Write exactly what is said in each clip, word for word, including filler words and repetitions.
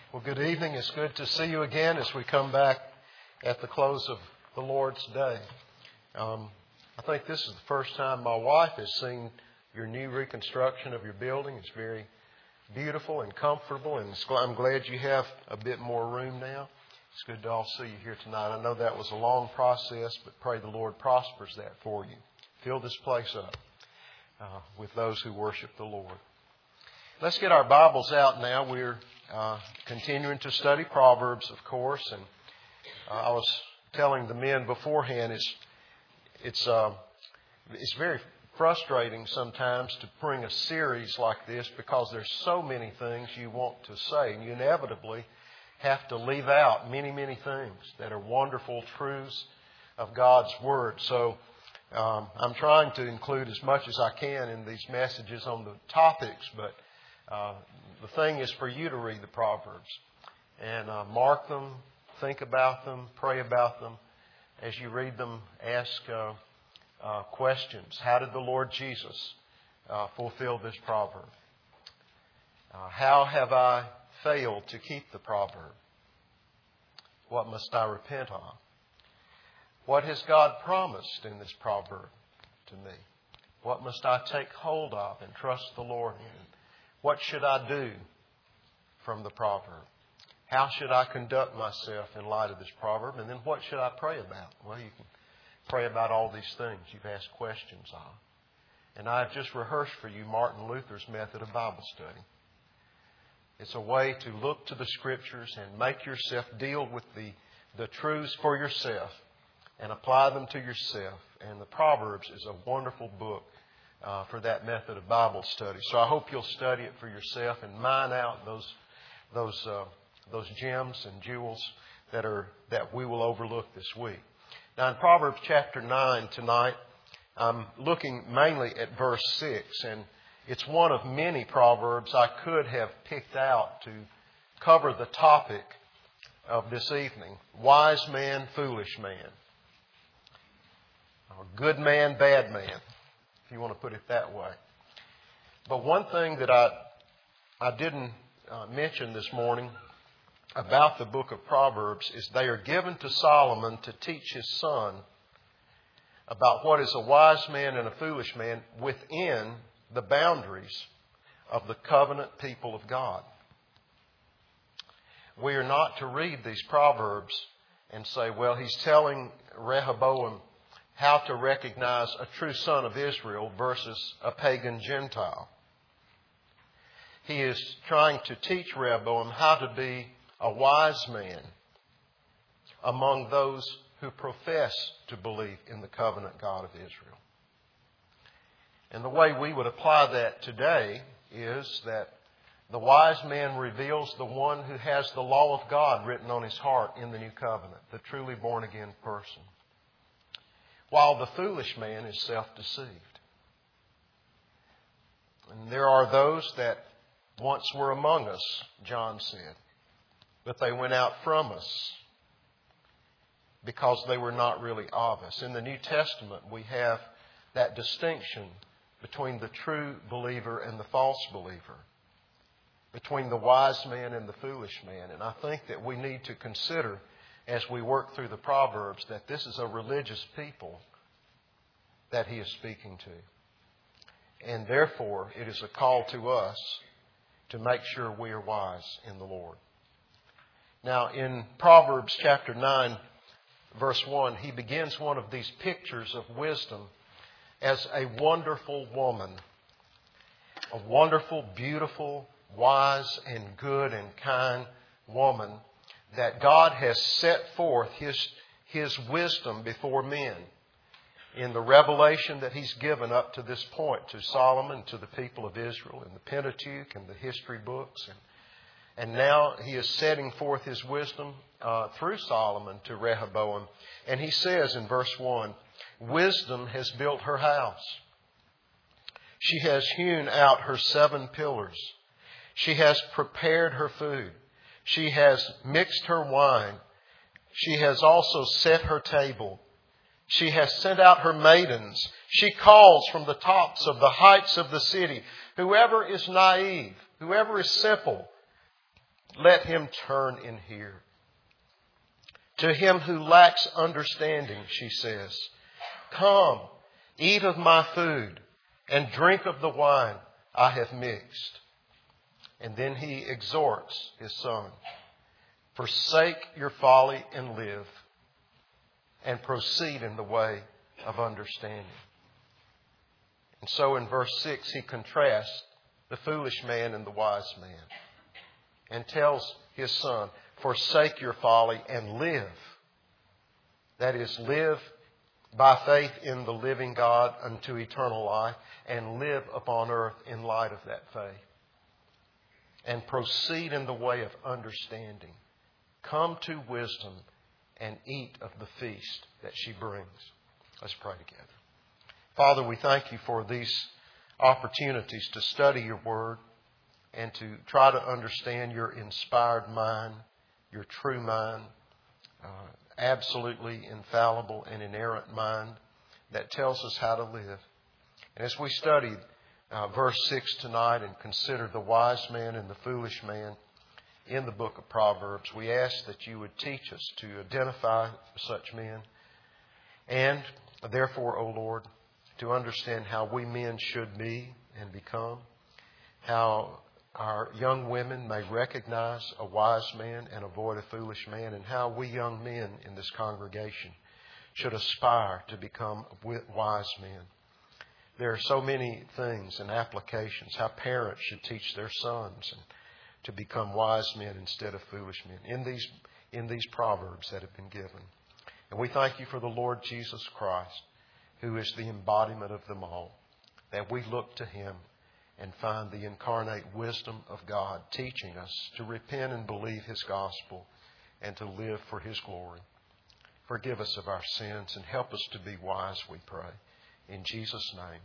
Well, good evening. It's good to see you again as we come back at the close of the Lord's Day. Um, I think this is the first time my wife has seen your new reconstruction of your building. It's very beautiful and comfortable, and I'm glad you have a bit more room now. It's good to all see you here tonight. I know that was a long process, but pray the Lord prospers that for you. Fill this place up uh, with those who worship the Lord. Let's get our Bibles out now. We're uh, continuing to study Proverbs, of course, and uh, I was telling the men beforehand, it's it's uh, it's very frustrating sometimes to bring a series like this because there's so many things you want to say, and you inevitably have to leave out many, many things that are wonderful truths of God's Word. So um, I'm trying to include as much as I can in these messages on the topics, but uh, the thing is for you to read the Proverbs and uh, mark them, think about them, pray about them. As you read them, ask uh, uh, questions. How did the Lord Jesus uh, fulfill this proverb? Uh, how have I failed to keep the proverb? What must I repent of? What has God promised in this proverb to me? What must I take hold of and trust the Lord in? What should I do from the proverb? How should I conduct myself in light of this proverb? And then what should I pray about? Well, you can pray about all these things you've asked questions of. And I've just rehearsed for you Martin Luther's method of Bible study. It's a way to look to the Scriptures and make yourself deal with the, the truths for yourself and apply them to yourself. And the Proverbs is a wonderful book uh, for that method of Bible study. So I hope you'll study it for yourself and mine out those those uh, those gems and jewels that are that we will overlook this week. Now in Proverbs chapter nine tonight, I'm looking mainly at verse six, and it's one of many proverbs I could have picked out to cover the topic of this evening. Wise man, foolish man. Or good man, bad man, if you want to put it that way. But one thing that I, I didn't uh, mention this morning about the book of Proverbs is they are given to Solomon to teach his son about what is a wise man and a foolish man within the boundaries of the covenant people of God. We are not to read these Proverbs and say, well, he's telling Rehoboam how to recognize a true son of Israel versus a pagan Gentile. He is trying to teach Rehoboam how to be a wise man among those who profess to believe in the covenant God of Israel. And the way we would apply that today is that the wise man reveals the one who has the law of God written on his heart in the new covenant, the truly born again person, while the foolish man is self-deceived. And there are those that once were among us, John said, but they went out from us because they were not really of us. In the New Testament, we have that distinction between the true believer and the false believer, between the wise man and the foolish man. And I think that we need to consider as we work through the Proverbs that this is a religious people that he is speaking to. And therefore, it is a call to us to make sure we are wise in the Lord. Now, in Proverbs chapter nine, verse one, he begins one of these pictures of wisdom as a wonderful woman. A wonderful, beautiful, wise and good and kind woman that God has set forth His, His wisdom before men in the revelation that He's given up to this point to Solomon, to the people of Israel, in the Pentateuch and the history books. And, and now He is setting forth His wisdom uh, through Solomon to Rehoboam. And He says in verse one, wisdom has built her house. She has hewn out her seven pillars. She has prepared her food. She has mixed her wine. She has also set her table. She has sent out her maidens. She calls from the tops of the heights of the city. Whoever is naive, whoever is simple, let him turn and hear. To him who lacks understanding, she says, come, eat of my food and drink of the wine I have mixed. And then he exhorts his son, forsake your folly and live, and proceed in the way of understanding. And so in verse six, he contrasts the foolish man and the wise man and tells his son, forsake your folly and live. That is, live by faith in the living God unto eternal life, and live upon earth in light of that faith. And proceed in the way of understanding. Come to wisdom and eat of the feast that she brings. Let's pray together. Father, we thank you for these opportunities to study your word and to try to understand your inspired mind, your true mind, uh, absolutely infallible and inerrant mind that tells us how to live. And as we study uh, verse six tonight and consider the wise man and the foolish man in the book of Proverbs, we ask that you would teach us to identify such men and therefore, O Lord, to understand how we men should be and become, how our young women may recognize a wise man and avoid a foolish man, and how we young men in this congregation should aspire to become wise men. There are so many things and applications, how parents should teach their sons and to become wise men instead of foolish men in these, in these proverbs that have been given. And we thank you for the Lord Jesus Christ, who is the embodiment of them all, that we look to him and find the incarnate wisdom of God teaching us to repent and believe his gospel and to live for his glory. Forgive us of our sins and help us to be wise, we pray. In Jesus' name,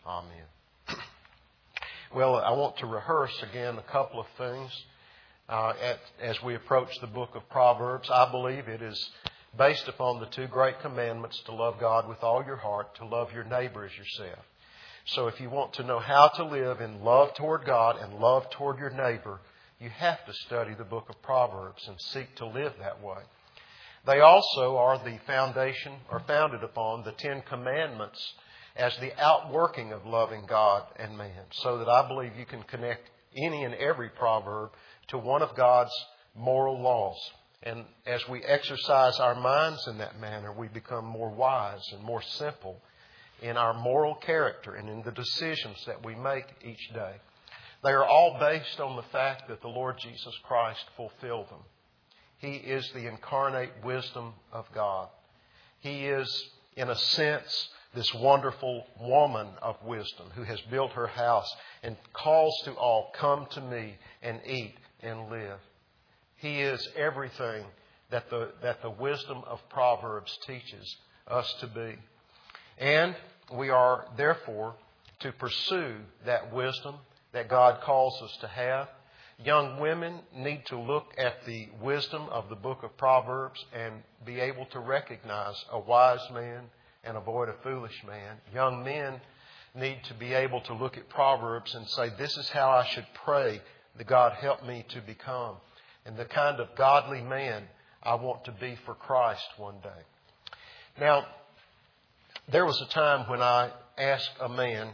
amen. Well, I want to rehearse again a couple of things uh, at, as we approach the book of Proverbs. I believe it is based upon the two great commandments to love God with all your heart, to love your neighbor as yourself. So if you want to know how to live in love toward God and love toward your neighbor, you have to study the book of Proverbs and seek to live that way. They also are the foundation, or founded upon the Ten Commandments as the outworking of loving God and man, so that I believe you can connect any and every proverb to one of God's moral laws. And as we exercise our minds in that manner, we become more wise and more simple in our moral character and in the decisions that we make each day. They are all based on the fact that the Lord Jesus Christ fulfilled them. He is the incarnate wisdom of God. He is, in a sense, this wonderful woman of wisdom who has built her house and calls to all, come to me and eat and live. He is everything that the, that the wisdom of Proverbs teaches us to be. And we are, therefore, to pursue that wisdom that God calls us to have. Young women need to look at the wisdom of the book of Proverbs and be able to recognize a wise man and avoid a foolish man. Young men need to be able to look at Proverbs and say, this is how I should pray that God help me to become, and the kind of godly man I want to be for Christ one day. Now, there was a time when I asked a man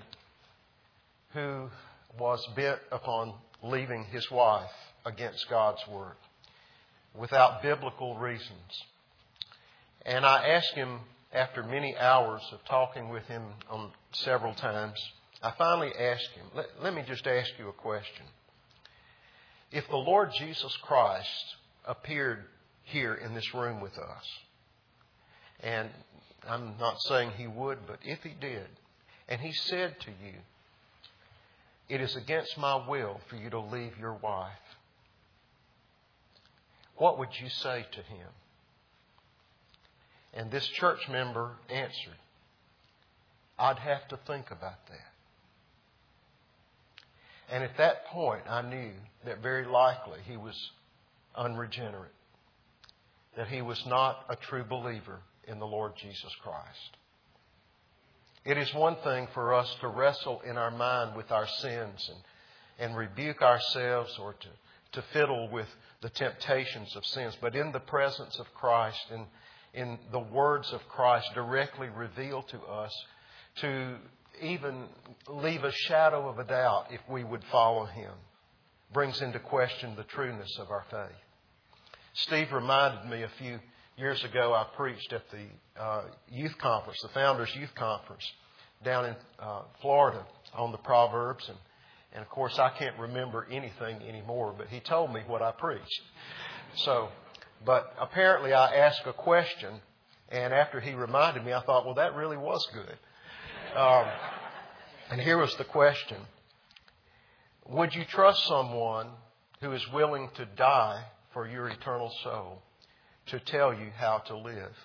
who was bent upon leaving his wife against God's word without biblical reasons. And I asked him, after many hours of talking with him on several times, I finally asked him, let, let me just ask you a question. If the Lord Jesus Christ appeared here in this room with us, and I'm not saying He would, but if He did, and He said to you, it is against my will for you to leave your wife, what would you say to Him? And this church member answered, I'd have to think about that. And at that point, I knew that very likely he was unregenerate, that he was not a true believer in the Lord Jesus Christ. It is one thing for us to wrestle in our mind with our sins and, and rebuke ourselves, or to to fiddle with the temptations of sins, but in the presence of Christ and in the words of Christ directly revealed to us, to even leave a shadow of a doubt if we would follow Him, brings into question the trueness of our faith. Steve reminded me a few years ago, I preached at the uh, youth conference, the Founders Youth Conference down in uh, Florida on the Proverbs. And, and of course, I can't remember anything anymore, but he told me what I preached. So, but apparently I asked a question, and after he reminded me, I thought, well, that really was good. Um, and here was the question. Would you trust someone who is willing to die for your eternal soul to tell you how to live?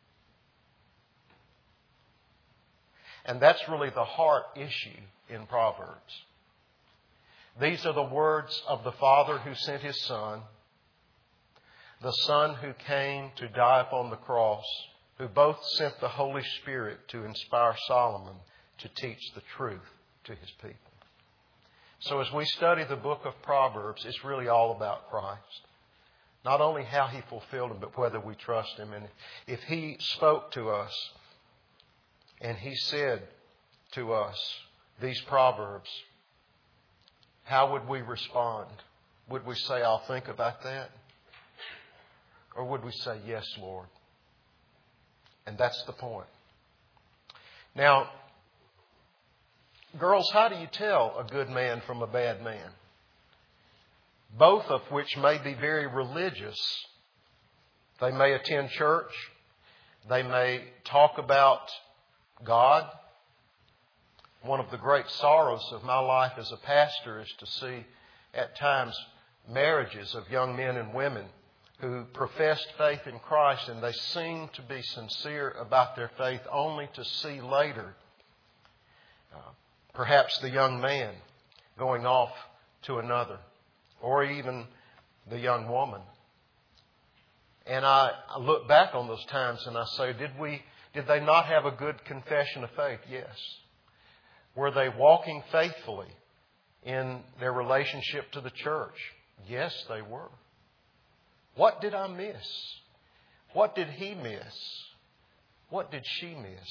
And that's really the heart issue in Proverbs. These are the words of the Father who sent His Son, the Son who came to die upon the cross, who both sent the Holy Spirit to inspire Solomon to teach the truth to his people. So as we study the book of Proverbs, it's really all about Christ. Not only how He fulfilled Him, but whether we trust Him. And if He spoke to us and He said to us these Proverbs, how would we respond? Would we say, I'll think about that? Or would we say, yes, Lord? And that's the point. Now, girls, how do you tell a good man from a bad man? Both of which may be very religious. They may attend church. They may talk about God. One of the great sorrows of my life as a pastor is to see at times marriages of young men and women who professed faith in Christ, and they seem to be sincere about their faith, only to see later uh, perhaps the young man going off to another, or even the young woman. And I, I look back on those times and I say, did we, did they not have a good confession of faith? Yes. Were they walking faithfully in their relationship to the church? Yes, they were. What did I miss? What did he miss? What did she miss?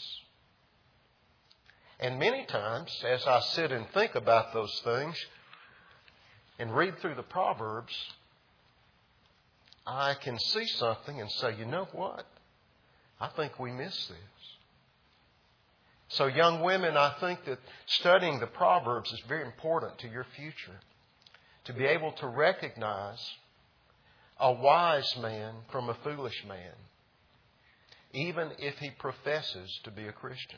And many times, as I sit and think about those things and read through the Proverbs, I can see something and say, you know what? I think we miss this. So young women, I think that studying the Proverbs is very important to your future. To be able to recognize a wise man from a foolish man, even if he professes to be a Christian.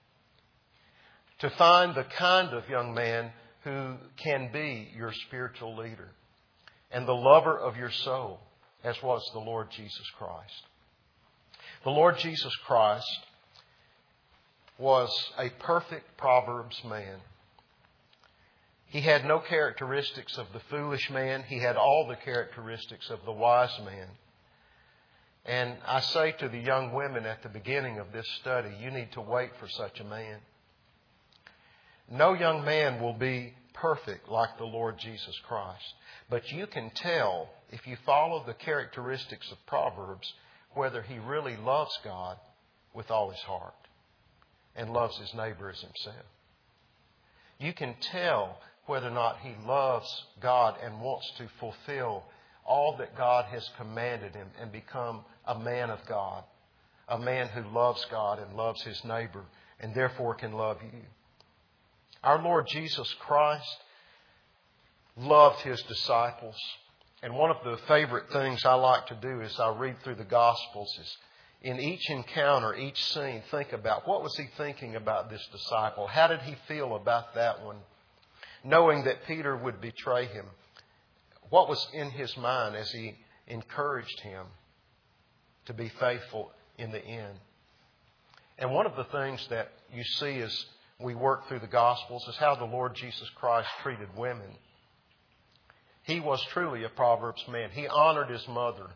To find the kind of young man who can be your spiritual leader and the lover of your soul, as was the Lord Jesus Christ. The Lord Jesus Christ was a perfect Proverbs man. He had no characteristics of the foolish man. He had all the characteristics of the wise man. And I say to the young women at the beginning of this study, you need to wait for such a man. No young man will be perfect like the Lord Jesus Christ. But you can tell, if you follow the characteristics of Proverbs, whether he really loves God with all his heart and loves his neighbor as himself. You can tell whether or not he loves God and wants to fulfill all that God has commanded him and become a man of God, a man who loves God and loves his neighbor and therefore can love you. Our Lord Jesus Christ loved his disciples. And one of the favorite things I like to do as I read through the Gospels is in each encounter, each scene, think about what was he thinking about this disciple? How did he feel about that one? Knowing that Peter would betray him. What was in his mind as he encouraged him to be faithful in the end? And one of the things that you see as we work through the Gospels is how the Lord Jesus Christ treated women. He was truly a Proverbs man. He honored his mother.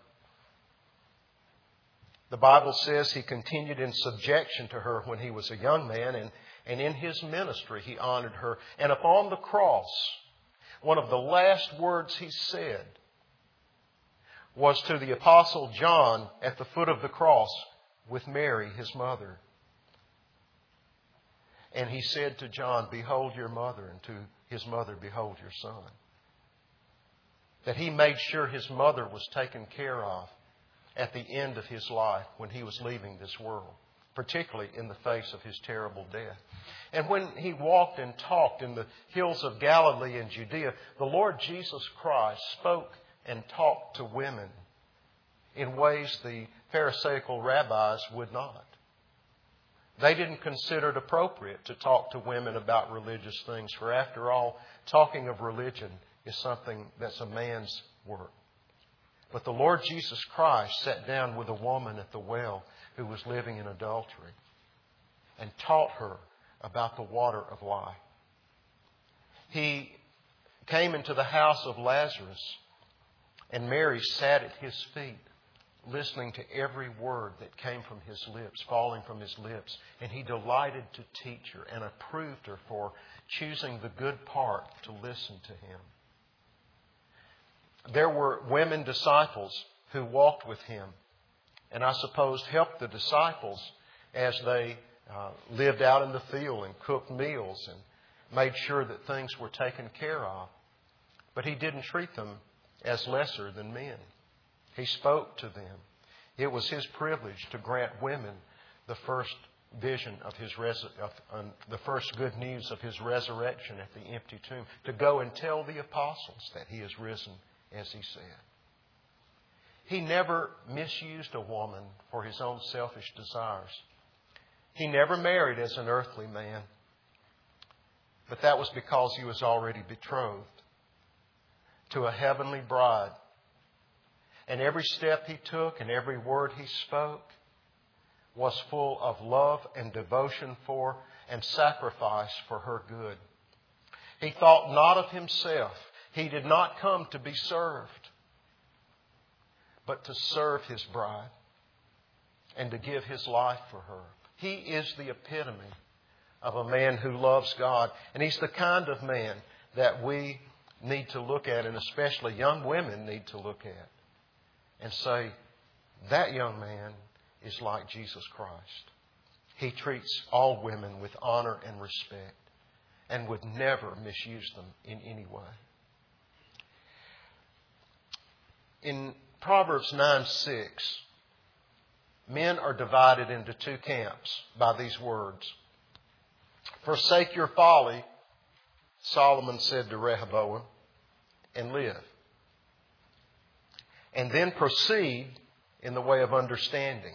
The Bible says he continued in subjection to her when he was a young man, and, and in his ministry he honored her. And upon the cross, one of the last words he said was to the Apostle John at the foot of the cross with Mary, his mother. And he said to John, "Behold your mother," and to his mother, "Behold your son." That he made sure his mother was taken care of at the end of his life when he was leaving this world, particularly in the face of his terrible death. And when he walked and talked in the hills of Galilee and Judea, the Lord Jesus Christ spoke and talked to women in ways the Pharisaical rabbis would not. They didn't consider it appropriate to talk to women about religious things, for after all, talking of religion is something that's a man's work. But the Lord Jesus Christ sat down with a woman at the well who was living in adultery and taught her about the water of life. He came into the house of Lazarus, and Mary sat at his feet, listening to every word that came from his lips, falling from his lips. And he delighted to teach her and approved her for choosing the good part to listen to him. There were women disciples who walked with him, and I suppose helped the disciples as they uh, lived out in the field and cooked meals and made sure that things were taken care of. But he didn't treat them as lesser than men. He spoke to them. It was his privilege to grant women the first vision of his res- of, um, the first good news of his resurrection at the empty tomb, to go and tell the apostles that he has risen as he said. He never misused a woman for his own selfish desires. He never married as an earthly man, but that was because he was already betrothed to a heavenly bride. And every step he took and every word he spoke was full of love and devotion for and sacrifice for her good. He thought not of himself. He did not come to be served, but to serve his bride and to give his life for her. He is the epitome of a man who loves God. And he's the kind of man that we need to look at, and especially young women need to look at, and say, that young man is like Jesus Christ. He treats all women with honor and respect and would never misuse them in any way. In Proverbs nine six, men are divided into two camps by these words. "Forsake your folly," Solomon said to Rehoboam, "and live. And then proceed in the way of understanding."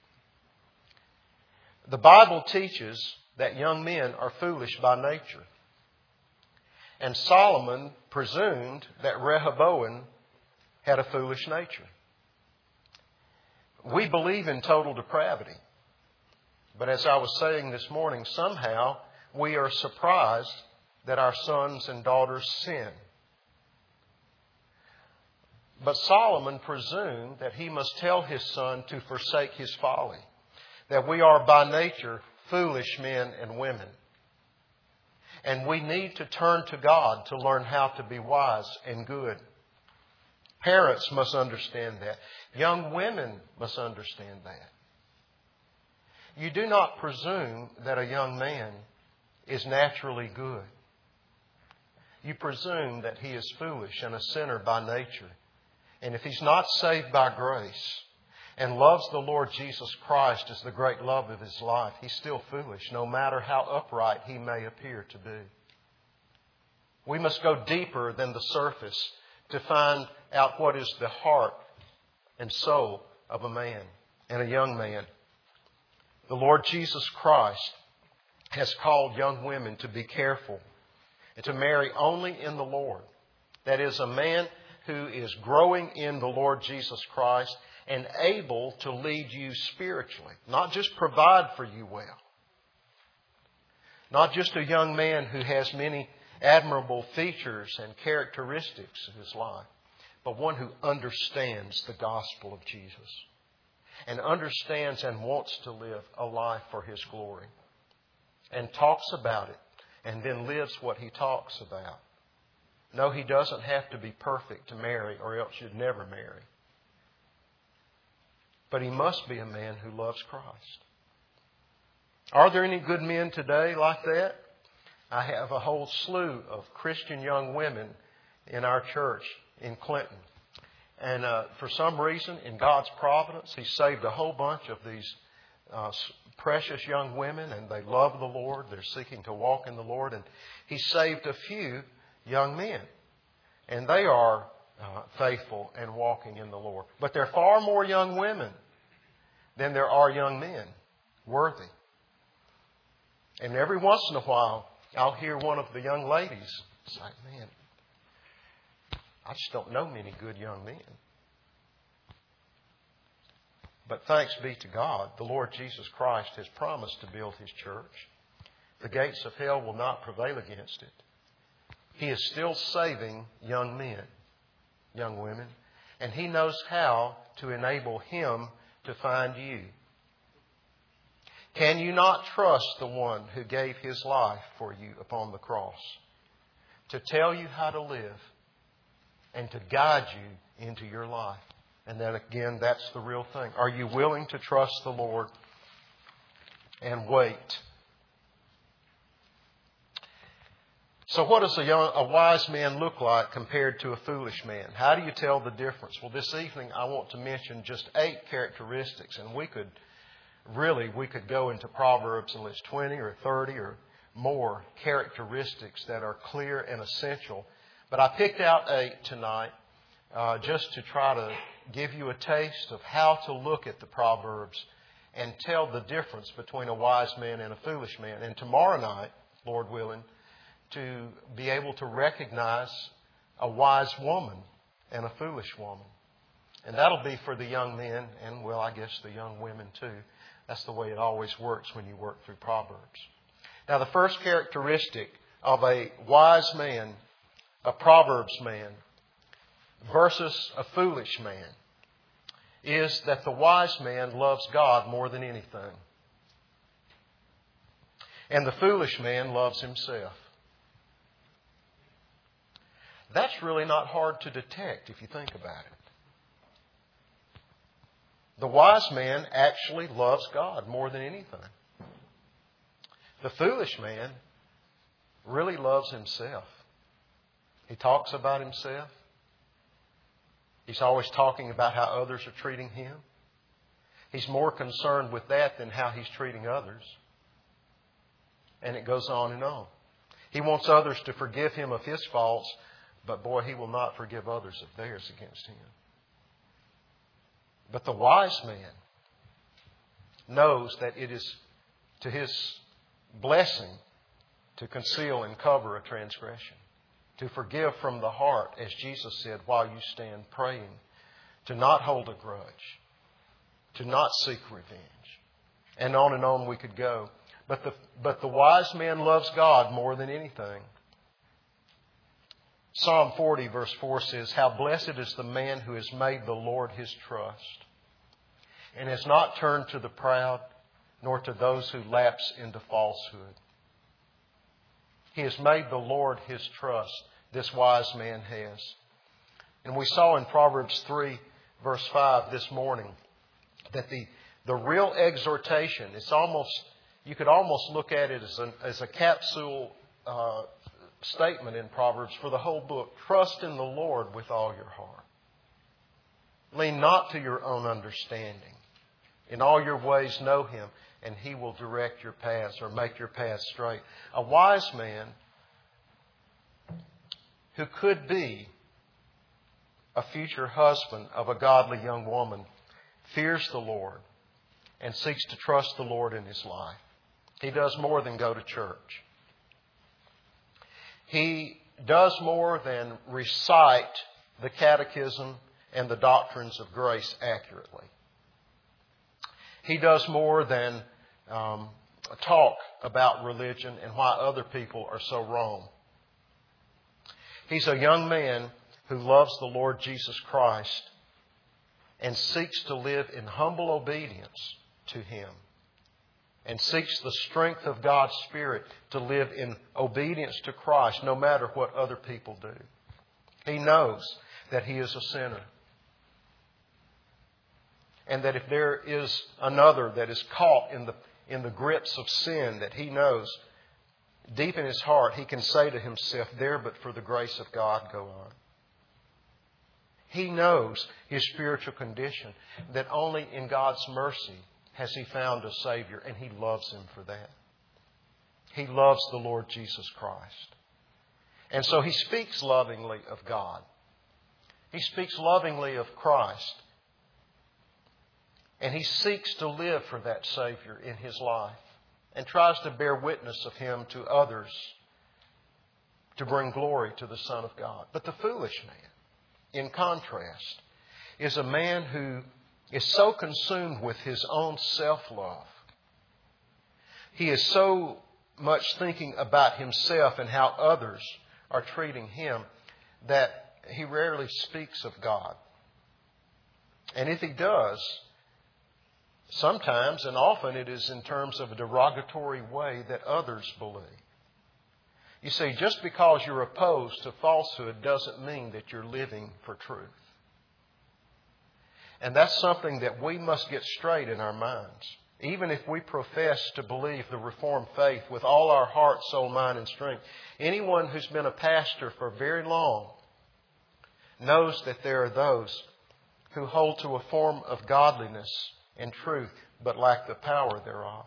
The Bible teaches that young men are foolish by nature. And Solomon presumed that Rehoboam had a foolish nature. We believe in total depravity. But as I was saying this morning, somehow we are surprised that our sons and daughters sin. But Solomon presumed that he must tell his son to forsake his folly, that we are by nature foolish men and women. And we need to turn to God to learn how to be wise and good. Parents must understand that. Young women must understand that. You do not presume that a young man is naturally good. You presume that he is foolish and a sinner by nature. And if he's not saved by grace and loves the Lord Jesus Christ as the great love of his life, he's still foolish, no matter how upright he may appear to be. We must go deeper than the surface to find out what is the heart and soul of a man and a young man. The Lord Jesus Christ has called young women to be careful and to marry only in the Lord. That is, a man who is growing in the Lord Jesus Christ and able to lead you spiritually, not just provide for you well. Not just a young man who has many admirable features and characteristics of his life, but one who understands the gospel of Jesus and understands and wants to live a life for his glory and talks about it and then lives what he talks about. No, he doesn't have to be perfect to marry, or else you'd never marry. But he must be a man who loves Christ. Are there any good men today like that? I have a whole slew of Christian young women in our church in Clinton. And uh, for some reason, in God's providence, He saved a whole bunch of these uh, precious young women, and they love the Lord. They're seeking to walk in the Lord. And He saved a few young men. And they are uh, faithful and walking in the Lord. But there are far more young women than there are young men worthy. And every once in a while, I'll hear one of the young ladies say, man, I just don't know many good young men. But thanks be to God, the Lord Jesus Christ has promised to build His church. The gates of hell will not prevail against it. He is still saving young men, young women, and He knows how to enable Him to find you. Can you not trust the one who gave His life for you upon the cross to tell you how to live and to guide you into your life? And then again, that's the real thing. Are you willing to trust the Lord and wait? So what does a, young, a wise man look like compared to a foolish man? How do you tell the difference? Well, this evening I want to mention just eight characteristics, and we could really, we could go into Proverbs and list twenty or thirty or more characteristics that are clear and essential. But I picked out eight tonight uh, just to try to give you a taste of how to look at the Proverbs and tell the difference between a wise man and a foolish man. And tomorrow night, Lord willing, to be able to recognize a wise woman and a foolish woman. And that'll be for the young men and, well, I guess the young women too. That's the way it always works when you work through Proverbs. Now, the first characteristic of a wise man, a Proverbs man, versus a foolish man, is that the wise man loves God more than anything. And the foolish man loves himself. That's really not hard to detect if you think about it. The wise man actually loves God more than anything. The foolish man really loves himself. He talks about himself. He's always talking about how others are treating him. He's more concerned with that than how he's treating others. And it goes on and on. He wants others to forgive him of his faults, but boy, he will not forgive others of theirs against him. But the wise man knows that it is to his blessing to conceal and cover a transgression, to forgive from the heart, as Jesus said, while you stand praying, to not hold a grudge, to not seek revenge. And on and on we could go. But the, but the wise man loves God more than anything. Psalm forty verse four says, how blessed is the man who has made the Lord his trust and has not turned to the proud nor to those who lapse into falsehood. He has made the Lord his trust. This wise man has. And we saw in Proverbs three verse five this morning that the, the real exhortation, it's almost, you could almost look at it as a, as a capsule uh, statement in Proverbs for the whole book. Trust in the Lord with all your heart. Lean not to your own understanding. In all your ways know Him, and He will direct your paths or make your paths straight. A wise man who could be a future husband of a godly young woman fears the Lord and seeks to trust the Lord in his life. He does more than go to church. He does more than recite the catechism and the doctrines of grace accurately. He does more than um, talk about religion and why other people are so wrong. He's a young man who loves the Lord Jesus Christ and seeks to live in humble obedience to Him, and seeks the strength of God's Spirit to live in obedience to Christ no matter what other people do. He knows that he is a sinner. And that if there is another that is caught in the, in the grips of sin, that he knows deep in his heart, he can say to himself, there but for the grace of God, go on. He knows his spiritual condition, that only in God's mercy has he found a Savior, and he loves him for that. He loves the Lord Jesus Christ. And so he speaks lovingly of God. He speaks lovingly of Christ. And he seeks to live for that Savior in his life and tries to bear witness of him to others to bring glory to the Son of God. But the foolish man, in contrast, is a man who is so consumed with his own self-love. He is so much thinking about himself and how others are treating him that he rarely speaks of God. And if he does, sometimes and often it is in terms of a derogatory way that others believe. You see, just because you're opposed to falsehood doesn't mean that you're living for truth. And that's something that we must get straight in our minds. Even if we profess to believe the Reformed faith with all our heart, soul, mind, and strength, anyone who's been a pastor for very long knows that there are those who hold to a form of godliness and truth, but lack the power thereof.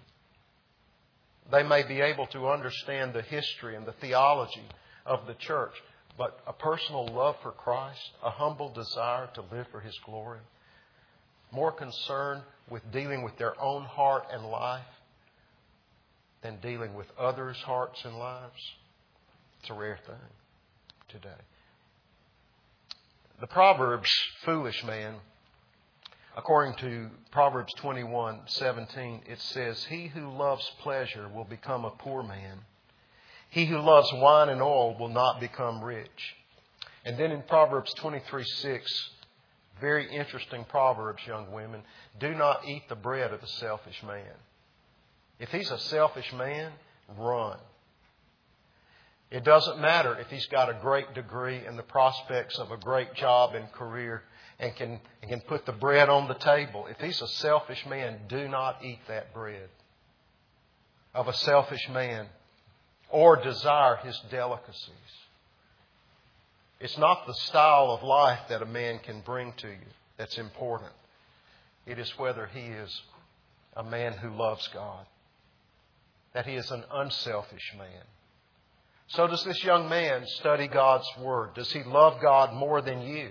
They may be able to understand the history and the theology of the church, but a personal love for Christ, a humble desire to live for His glory, more concerned with dealing with their own heart and life than dealing with others' hearts and lives. It's a rare thing today. The Proverbs foolish man, according to Proverbs twenty-one seventeen, it says, "He who loves pleasure will become a poor man. He who loves wine and oil will not become rich." And then in Proverbs twenty-three six, very interesting Proverbs, young women, "Do not eat the bread of the selfish man." If he's a selfish man, run. It doesn't matter if he's got a great degree and the prospects of a great job and career and can, and can put the bread on the table. If he's a selfish man, do not eat that bread of a selfish man or desire his delicacies. It's not the style of life that a man can bring to you that's important. It is whether he is a man who loves God, that he is an unselfish man. So does this young man study God's Word? Does he love God more than you?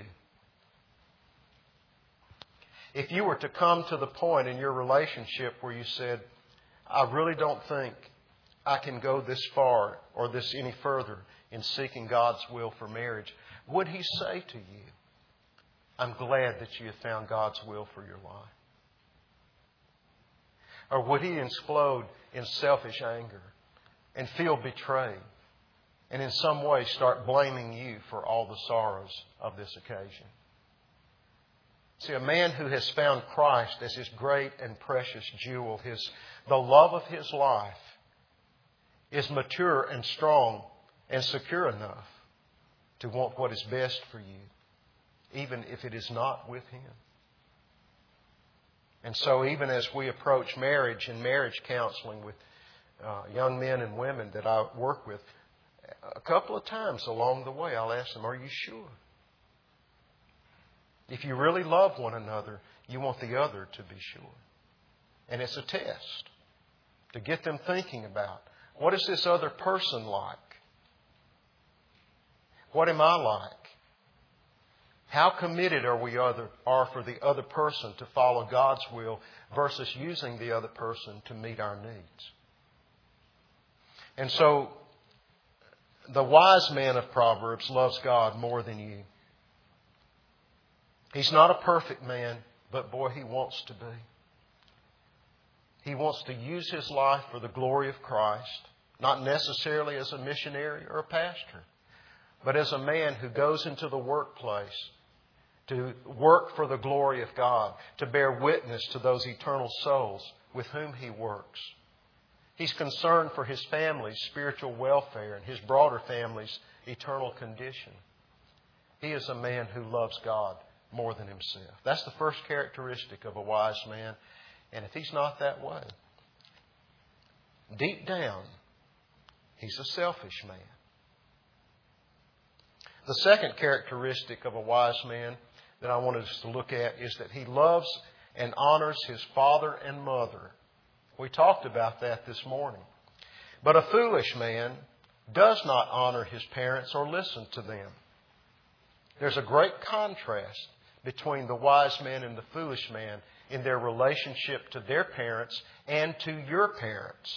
If you were to come to the point in your relationship where you said, "I really don't think I can go this far or this any further in seeking God's will for marriage," would he say to you, "I'm glad that you have found God's will for your life"? Or would he explode in selfish anger and feel betrayed and in some way start blaming you for all the sorrows of this occasion? See, a man who has found Christ as his great and precious jewel, his, the love of his life, is mature and strong and secure enough to want what is best for you, even if it is not with Him. And so even as we approach marriage and marriage counseling with uh, young men and women that I work with, a couple of times along the way I'll ask them, "Are you sure? If you really love one another, you want the other to be sure." And it's a test to get them thinking about, what is this other person like? What am I like? How committed are we other are for the other person to follow God's will versus using the other person to meet our needs? And so the wise man of Proverbs loves God more than you. He's not a perfect man, but boy, he wants to be. He wants to use his life for the glory of Christ, not necessarily as a missionary or a pastor, but as a man who goes into the workplace to work for the glory of God, to bear witness to those eternal souls with whom he works. He's concerned for his family's spiritual welfare and his broader family's eternal condition. He is a man who loves God more than himself. That's the first characteristic of a wise man. And if he's not that way, deep down, he's a selfish man. The second characteristic of a wise man that I wanted us to look at is that he loves and honors his father and mother. We talked about that this morning. But a foolish man does not honor his parents or listen to them. There's a great contrast between the wise man and the foolish man in their relationship to their parents and to your parents.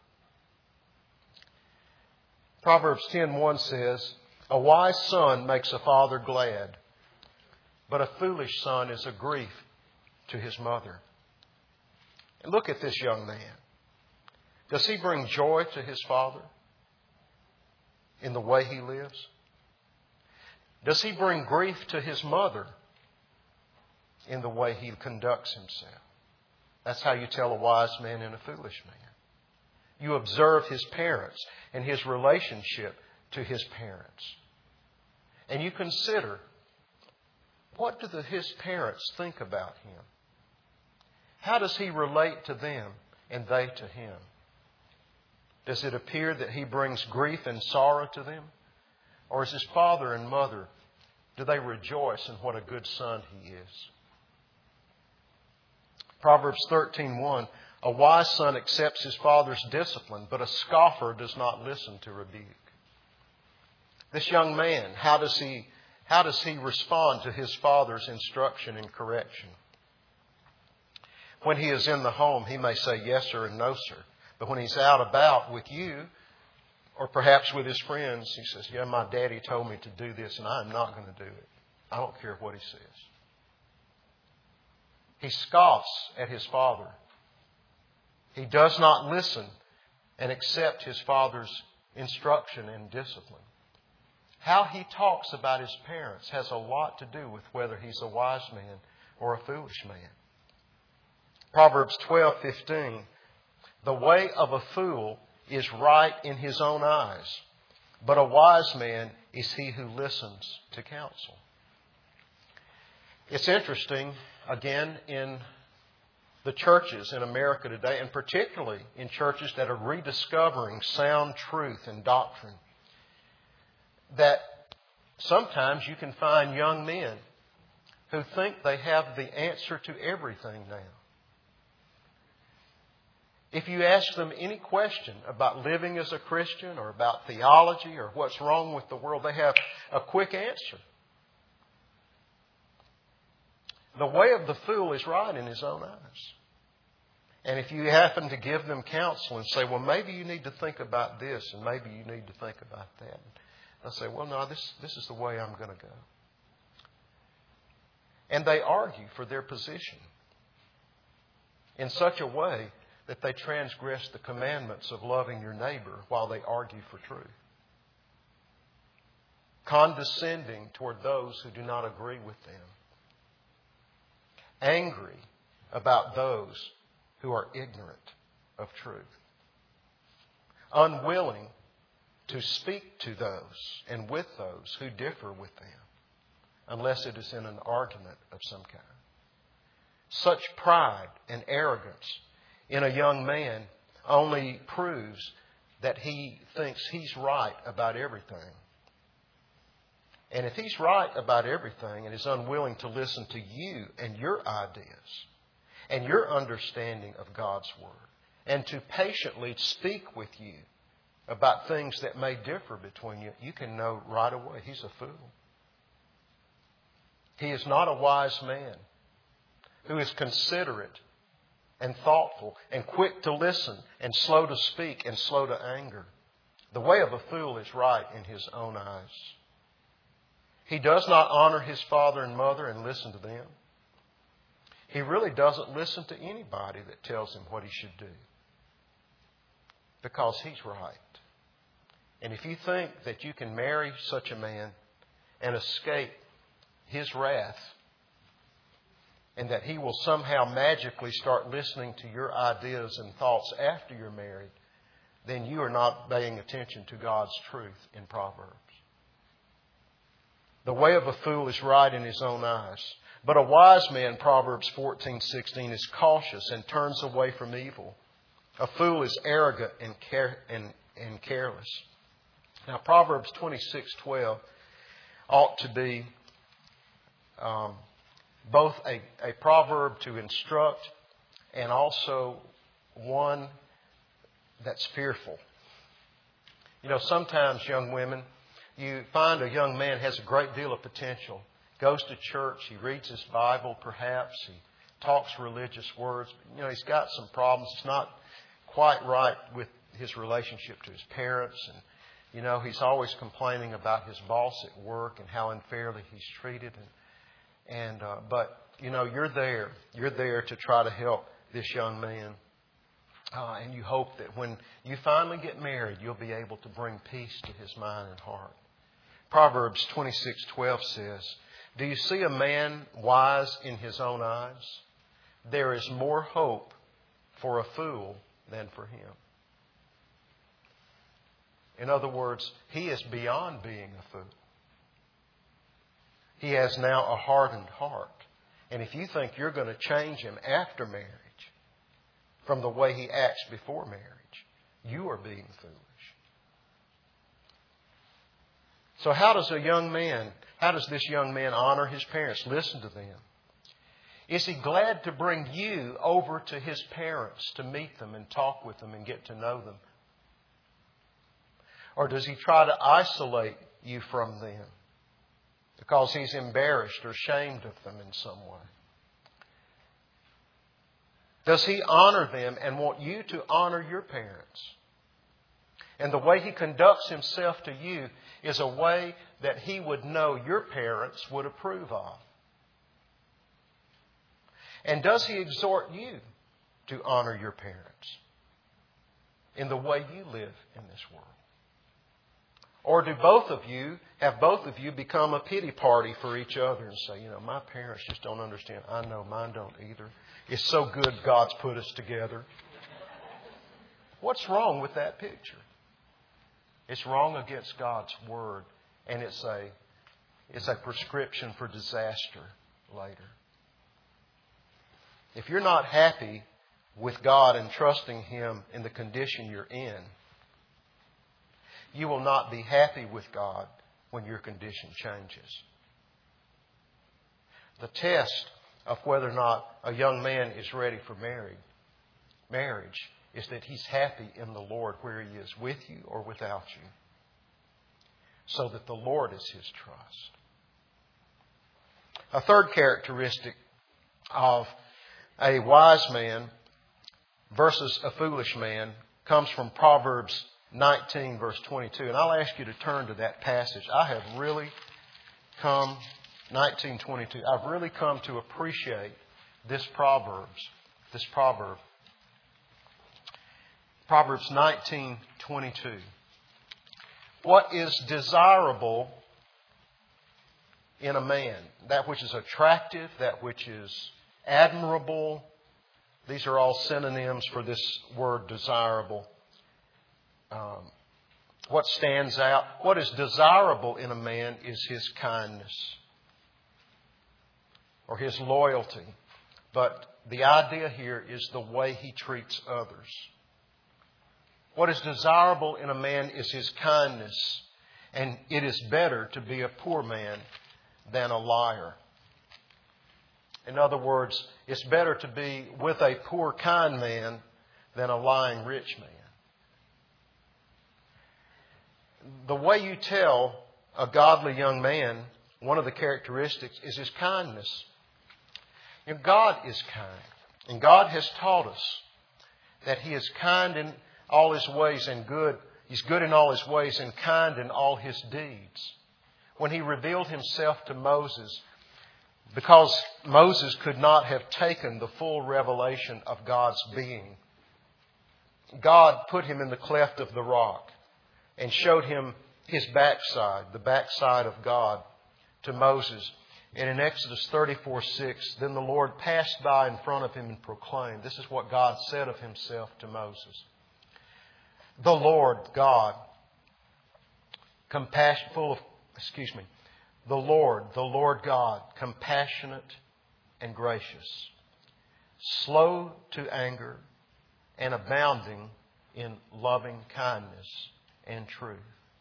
Proverbs ten one says, "A wise son makes a father glad, but a foolish son is a grief to his mother." And look at this young man. Does he bring joy to his father in the way he lives? Does he bring grief to his mother in the way he conducts himself? That's how you tell a wise man and a foolish man. You observe his parents and his relationship to his parents. And you consider, what do the, his parents think about him? How does he relate to them and they to him? Does it appear that he brings grief and sorrow to them? Or is his father and mother, do they rejoice in what a good son he is? Proverbs thirteen one, "A wise son accepts his father's discipline, but a scoffer does not listen to rebuke." This young man, how does he, how does he respond to his father's instruction and correction? When he is in the home, he may say yes sir and no sir. But when he's out about with you, or perhaps with his friends, he says, "Yeah, my daddy told me to do this and I'm not going to do it. I don't care what he says." He scoffs at his father. He does not listen and accept his father's instruction and discipline. How he talks about his parents has a lot to do with whether he's a wise man or a foolish man. Proverbs twelve fifteen, "The way of a fool is right in his own eyes, but a wise man is he who listens to counsel." It's interesting, again, in the churches in America today, and particularly in churches that are rediscovering sound truth and doctrine, that sometimes you can find young men who think they have the answer to everything now. If you ask them any question about living as a Christian or about theology or what's wrong with the world, they have a quick answer. The way of the fool is right in his own eyes. And if you happen to give them counsel and say, "Well, maybe you need to think about this and maybe you need to think about that," they'll say, "Well, no, this, this is the way I'm going to go." And they argue for their position in such a way that they transgress the commandments of loving your neighbor while they argue for truth. Condescending toward those who do not agree with them. Angry about those who are ignorant of truth. Unwilling to speak to those and with those who differ with them, unless it is in an argument of some kind. Such pride and arrogance in a young man only proves that he thinks he's right about everything. And if he's right about everything and is unwilling to listen to you and your ideas and your understanding of God's Word and to patiently speak with you about things that may differ between you, you can know right away he's a fool. He is not a wise man who is considerate and thoughtful and quick to listen and slow to speak and slow to anger. The way of a fool is right in his own eyes. He does not honor his father and mother and listen to them. He really doesn't listen to anybody that tells him what he should do, because he's right. And if you think that you can marry such a man and escape his wrath, and that he will somehow magically start listening to your ideas and thoughts after you're married, then you are not paying attention to God's truth in Proverbs. The way of a fool is right in his own eyes. But a wise man, Proverbs fourteen sixteen, is cautious and turns away from evil. A fool is arrogant and, care, and, and careless. Now, Proverbs twenty-six twelve ought to be um, both a, a proverb to instruct and also one that's fearful. You know, sometimes young women, you find a young man has a great deal of potential. Goes to church, he reads his Bible perhaps, he talks religious words. You know, he's got some problems. It's not quite right with his relationship to his parents. And, you know, he's always complaining about his boss at work and how unfairly he's treated. And, and uh, but, you know, you're there. You're there to try to help this young man. Uh, and you hope that when you finally get married, you'll be able to bring peace to his mind and heart. Proverbs twenty-six twelve says, "Do you see a man wise in his own eyes? There is more hope for a fool than for him." In other words, he is beyond being a fool. He has now a hardened heart. And if you think you're going to change him after marriage from the way he acts before marriage, you are being foolish. So how does a young man, how does this young man honor his parents? Listen to them. Is he glad to bring you over to his parents to meet them and talk with them and get to know them? Or does he try to isolate you from them because he's embarrassed or ashamed of them in some way? Does he honor them and want you to honor your parents? And the way he conducts himself to you is a way that he would know your parents would approve of. And does he exhort you to honor your parents in the way you live in this world? Or do both of you, have both of you become a pity party for each other and say, you know, my parents just don't understand. I know mine don't either. It's so good God's put us together. What's wrong with that picture? It's wrong against God's Word, and it's a, it's a prescription for disaster later. If you're not happy with God and trusting Him in the condition you're in, you will not be happy with God when your condition changes. The test of whether or not a young man is ready for marriage, marriage is that he's happy in the Lord where he is, with you or without you, so that the Lord is his trust. A third characteristic of a wise man versus a foolish man comes from Proverbs nineteen, verse twenty-two. And I'll ask you to turn to that passage. I have really come, nineteen twenty-two, I've really come to appreciate this Proverbs, this proverb. Proverbs nineteen twenty-two. What is desirable in a man? That which is attractive, that which is admirable. These are all synonyms for this word desirable. Um, what stands out, what is desirable in a man is his kindness or his loyalty. But the idea here is the way he treats others. What is desirable in a man is his kindness. And it is better to be a poor man than a liar. In other words, it's better to be with a poor, kind man than a lying rich man. The way you tell a godly young man, one of the characteristics is his kindness. You know, God is kind. And God has taught us that He is kind in all His ways and good. He's good in all His ways and kind in all His deeds. When He revealed Himself to Moses, because Moses could not have taken the full revelation of God's being, God put him in the cleft of the rock and showed him His backside, the backside of God, to Moses. And in Exodus thirty-four six, then the Lord passed by in front of him and proclaimed, this is what God said of Himself to Moses. The Lord God, compassion, full of, excuse me, the Lord, the Lord God, compassionate and gracious, slow to anger, and abounding in loving kindness and truth.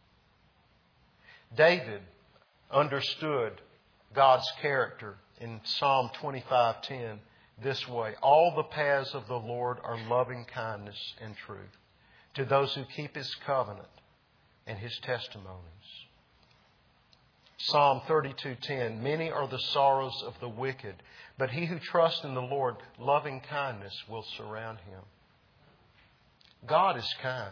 David understood God's character in Psalm twenty-five ten this way: all the paths of the Lord are loving kindness and truth to those who keep His covenant and His testimonies. Psalm thirty-two ten, many are the sorrows of the wicked, but he who trusts in the Lord, loving kindness will surround him. God is kind.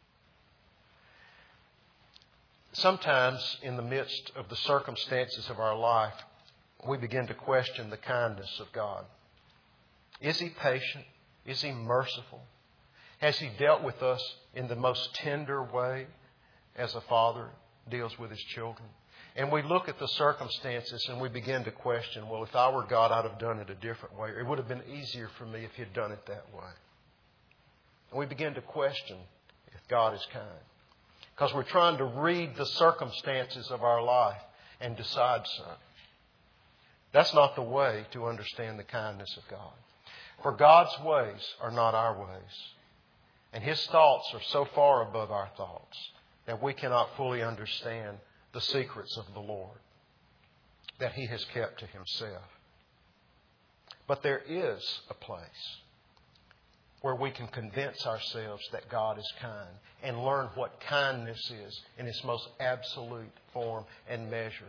Sometimes in the midst of the circumstances of our life, we begin to question the kindness of God. Is He patient? Is He merciful? Has He dealt with us in the most tender way as a father deals with his children? And we look at the circumstances and we begin to question, well, if I were God, I'd have done it a different way. It would have been easier for me if He'd done it that way. And we begin to question if God is kind, because we're trying to read the circumstances of our life and decide something. That's not the way to understand the kindness of God. For God's ways are not our ways. And His thoughts are so far above our thoughts that we cannot fully understand the secrets of the Lord that He has kept to Himself. But there is a place where we can convince ourselves that God is kind and learn what kindness is in its most absolute form and measure.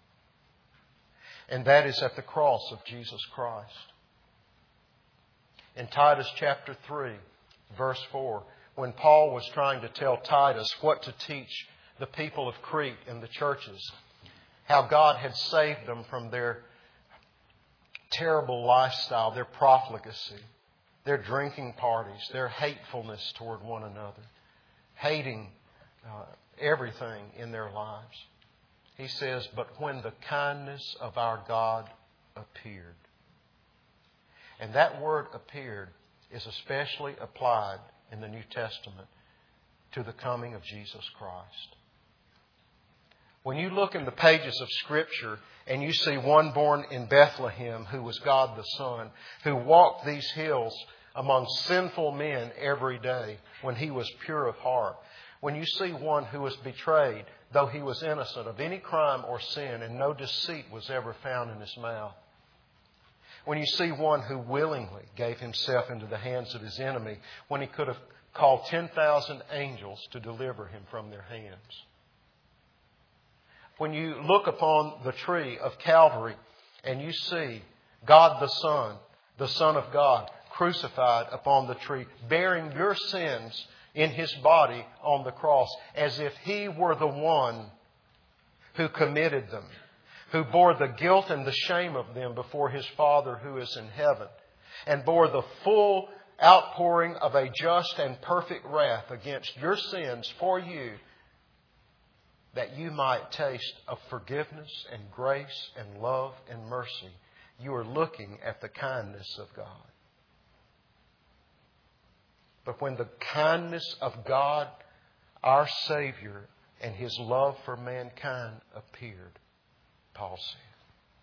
And that is at the cross of Jesus Christ. In Titus chapter three, verse four, when Paul was trying to tell Titus what to teach the people of Crete in the churches, how God had saved them from their terrible lifestyle, their profligacy, their drinking parties, their hatefulness toward one another, hating uh, everything in their lives. He says, but when the kindness of our God appeared. And that word appeared is especially applied in the New Testament to the coming of Jesus Christ. When you look in the pages of Scripture and you see one born in Bethlehem who was God the Son, who walked these hills among sinful men every day when He was pure of heart. When you see one who was betrayed, though He was innocent of any crime or sin, and no deceit was ever found in His mouth. When you see one who willingly gave Himself into the hands of His enemy, when He could have called ten thousand angels to deliver Him from their hands. When you look upon the tree of Calvary and you see God the Son, the Son of God, crucified upon the tree, bearing your sins in His body on the cross, as if He were the one who committed them, who bore the guilt and the shame of them before His Father who is in heaven, and bore the full outpouring of a just and perfect wrath against your sins for you, that you might taste of forgiveness and grace and love and mercy. You are looking at the kindness of God. But when the kindness of God, our Savior, and His love for mankind appeared, Paul said,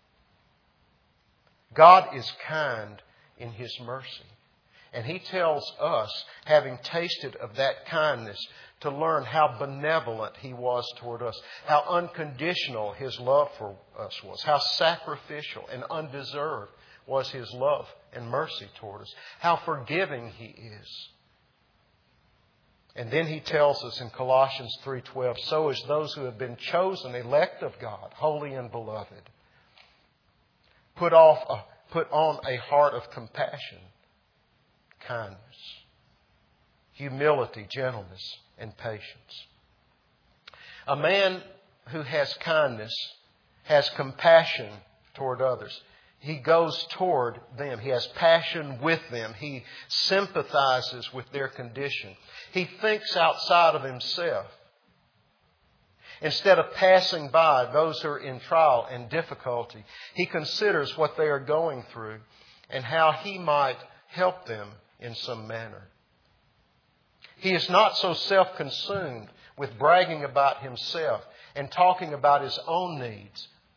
God is kind in His mercy. And He tells us, having tasted of that kindness, to learn how benevolent He was toward us, how unconditional His love for us was, how sacrificial and undeserved was His love and mercy toward us, how forgiving He is. And then He tells us in Colossians three twelve, so as those who have been chosen, elect of God, holy and beloved, put off a, put on a heart of compassion, kindness, humility, gentleness, and patience. A man who has kindness has compassion toward others. He goes toward them. He has passion with them. He sympathizes with their condition. He thinks outside of himself. Instead of passing by those who are in trial and difficulty, he considers what they are going through and how he might help them in some manner. He is not so self-consumed with bragging about himself and talking about his own needs,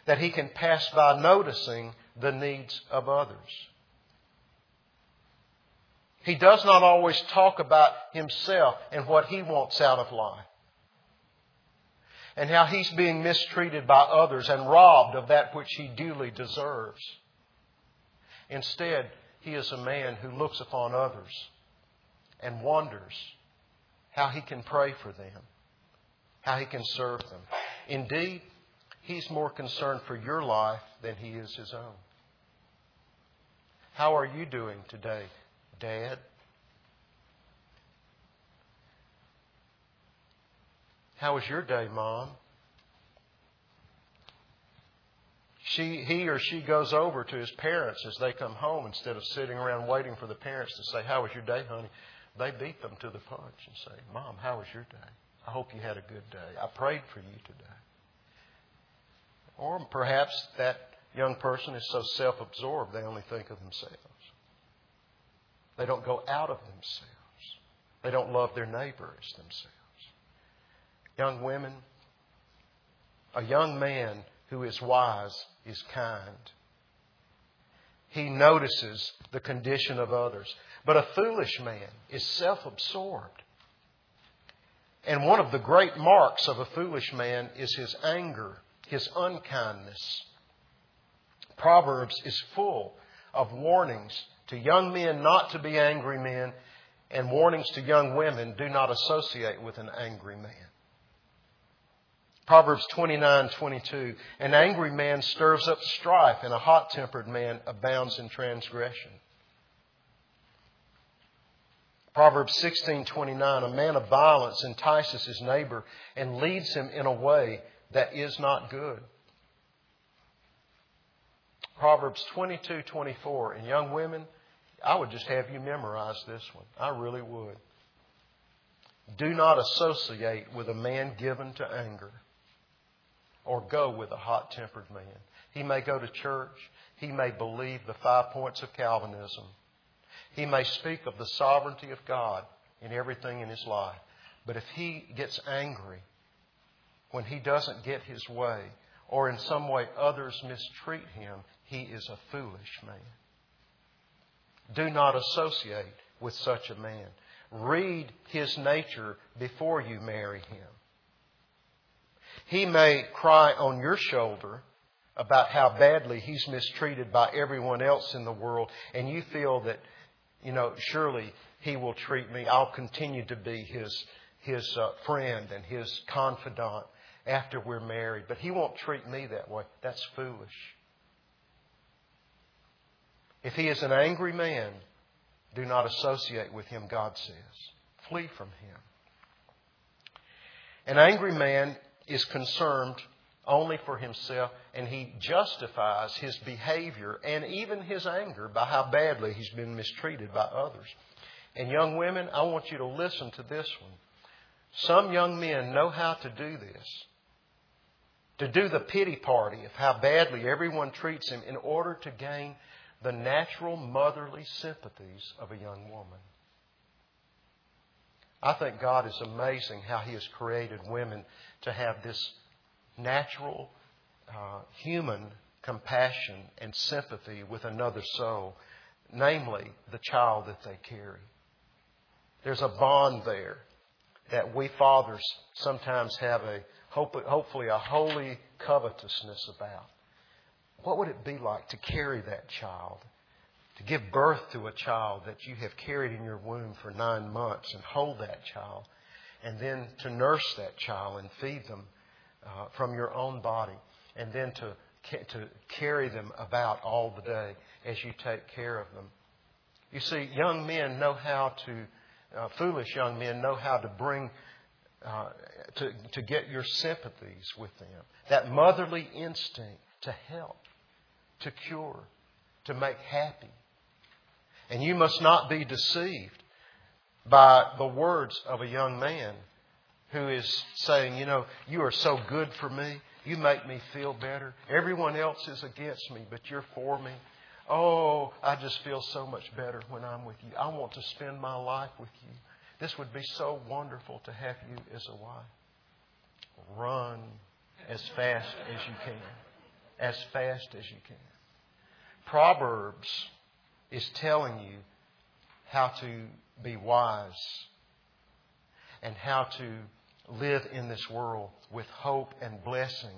that he can pass by noticing the needs of others. He does not always talk about himself and what he wants out of life, and how he's being mistreated by others and robbed of that which he duly deserves. Instead, he is a man who looks upon others and wonders how he can pray for them, how he can serve them. Indeed, he's more concerned for your life than he is his own. How are you doing today, Dad? How was your day, Mom? She, he or she goes over to his parents as they come home instead of sitting around waiting for the parents to say, "How was your day, honey?" They beat them to the punch and say, "Mom, how was your day? I hope you had a good day. I prayed for you today." Or perhaps that young person is so self-absorbed they only think of themselves. They don't go out of themselves. They don't love their neighbor as themselves. Young women, a young man who is wise is kind. He notices the condition of others. But a foolish man is self-absorbed. And one of the great marks of a foolish man is his anger, his unkindness. Proverbs is full of warnings to young men not to be angry men, and warnings to young women, do not associate with an angry man. Proverbs twenty-nine twenty-two, an angry man stirs up strife, and a hot-tempered man abounds in transgression. Proverbs sixteen twenty-nine, a man of violence entices his neighbor and leads him in a way that is not good. Proverbs twenty-two twenty-four, and young women, I would just have you memorize this one. I really would. Do not associate with a man given to anger, or go with a hot-tempered man. He may go to church. He may believe the five points of Calvinism. He may speak of the sovereignty of God in everything in his life. But if he gets angry when he doesn't get his way, or in some way others mistreat him, he is a foolish man. Do not associate with such a man. Read his nature before you marry him. He may cry on your shoulder about how badly he's mistreated by everyone else in the world, and you feel that, you know, surely he will treat me. I'll continue to be his, his uh, friend and his confidant after we're married, but he won't treat me that way. That's foolish. If he is an angry man, do not associate with him, God says. Flee from him. An angry man is concerned only for himself, and he justifies his behavior and even his anger by how badly he's been mistreated by others. And young women, I want you to listen to this one. Some young men know how to do this. To do the pity party of how badly everyone treats him in order to gain the natural motherly sympathies of a young woman. I think God is amazing how He has created women to have this natural uh, human compassion and sympathy with another soul, namely the child that they carry. There's a bond there that we fathers sometimes have a hopefully a holy covetousness about. What would it be like to carry that child? To give birth to a child that you have carried in your womb for nine months and hold that child, and then to nurse that child and feed them uh, from your own body, and then to to carry them about all the day as you take care of them. You see, young men know how to, uh, foolish young men know how to bring, uh, to to get your sympathies with them. That motherly instinct to help, to cure, to make happy. And you must not be deceived by the words of a young man who is saying, you know, you are so good for me. You make me feel better. Everyone else is against me, but you're for me. Oh, I just feel so much better when I'm with you. I want to spend my life with you. This would be so wonderful to have you as a wife. Run as fast as you can. as fast as you can. Proverbs is telling you how to be wise and how to live in this world with hope and blessing.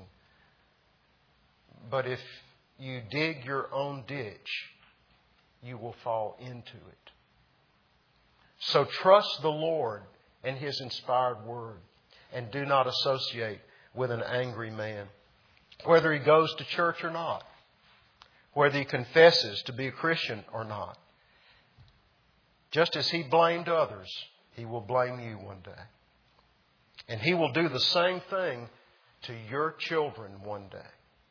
But if you dig your own ditch, you will fall into it. So trust the Lord and His inspired Word, and do not associate with an angry man, whether he goes to church or not, whether he confesses to be a Christian or not. Just as he blamed others, he will blame you one day. And he will do the same thing to your children one day.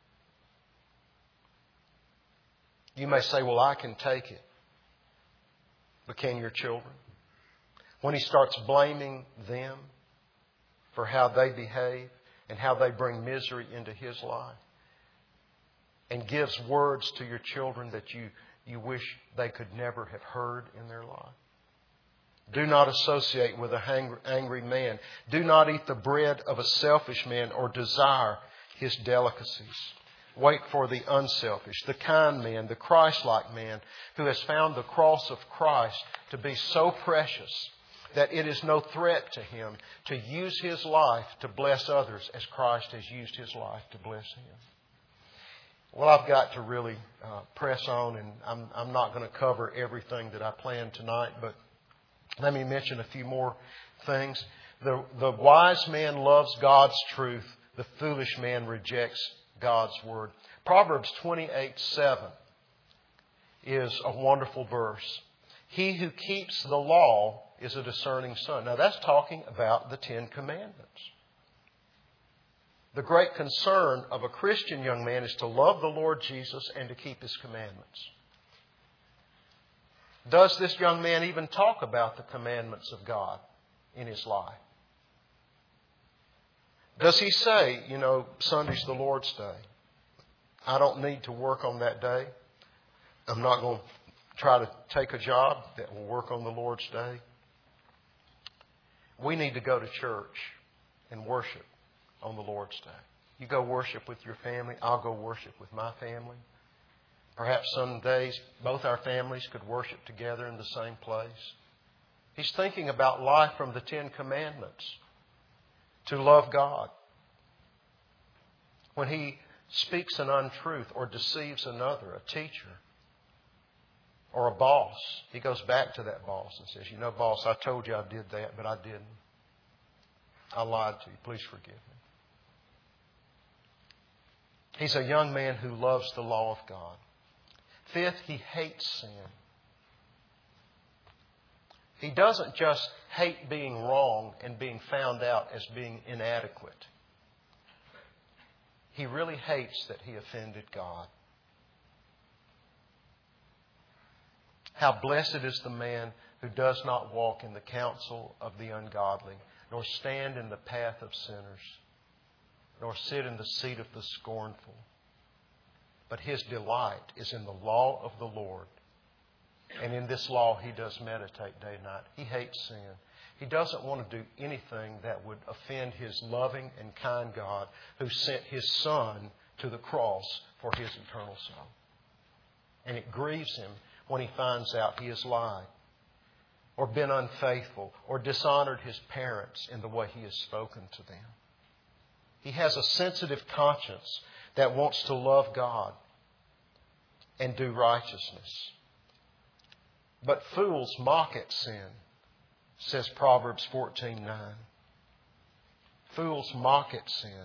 You may say, well, I can take it. But can your children? When he starts blaming them for how they behave and how they bring misery into his life, and gives words to your children that you, you wish they could never have heard in their life. Do not associate with an angry man. Do not eat the bread of a selfish man or desire his delicacies. Wait for the unselfish, the kind man, the Christ-like man who has found the cross of Christ to be so precious that it is no threat to him to use his life to bless others as Christ has used his life to bless him. Well, I've got to really uh, press on, and I'm, I'm not going to cover everything that I planned tonight, but let me mention a few more things. The, the wise man loves God's truth. The foolish man rejects God's word. Proverbs twenty-eight seven is a wonderful verse. He who keeps the law is a discerning son. Now that's talking about the Ten Commandments. The great concern of a Christian young man is to love the Lord Jesus and to keep His commandments. Does this young man even talk about the commandments of God in his life? Does he say, you know, Sunday's the Lord's day. I don't need to work on that day. I'm not going to try to take a job that will work on the Lord's day. We need to go to church and worship on the Lord's day. You go worship with your family. I'll go worship with my family. Perhaps some days both our families could worship together in the same place. He's thinking about life from the Ten Commandments. To love God. When he speaks an untruth or deceives another, a teacher or a boss, he goes back to that boss and says, you know, boss, I told you I did that, but I didn't. I lied to you. Please forgive me. He's a young man who loves the law of God. Fifth, he hates sin. He doesn't just hate being wrong and being found out as being inadequate. He really hates that he offended God. How blessed is the man who does not walk in the counsel of the ungodly, nor stand in the path of sinners, nor sit in the seat of the scornful. But his delight is in the law of the Lord. And in this law he does meditate day and night. He hates sin. He doesn't want to do anything that would offend His loving and kind God who sent His Son to the cross for his eternal soul. And it grieves him when he finds out he has lied or been unfaithful or dishonored his parents in the way he has spoken to them. He has a sensitive conscience that wants to love God and do righteousness. But fools mock at sin, says Proverbs fourteen nine. Fools mock at sin.